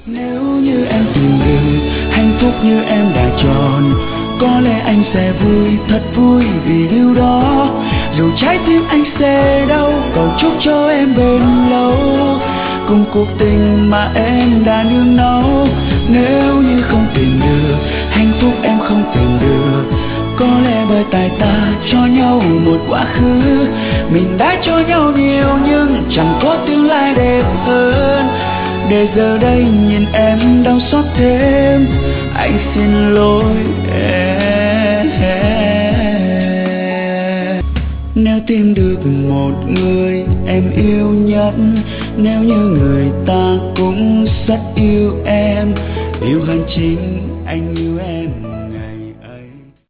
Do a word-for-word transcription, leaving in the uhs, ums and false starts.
Nếu như em tìm được hạnh phúc như em đã chọn, có lẽ anh sẽ vui, thật vui vì điều đó. Dù trái tim anh sẽ đau, cầu chúc cho em bền lâu cùng cuộc tình mà em đã nương náu. Nếu như không tìm được hạnh phúc, em không tìm được, có lẽ bởi tại ta cho nhau một quá khứ. Mình đã cho nhau nhiều nhưng chẳng có tương lai đẹp hơn. Để giờ đây nhìn em đau xót thêm, anh xin lỗi em. Nếu tìm được một người em yêu nhất, nếu như người ta cũng rất yêu em, yêu hơn chính anh yêu em.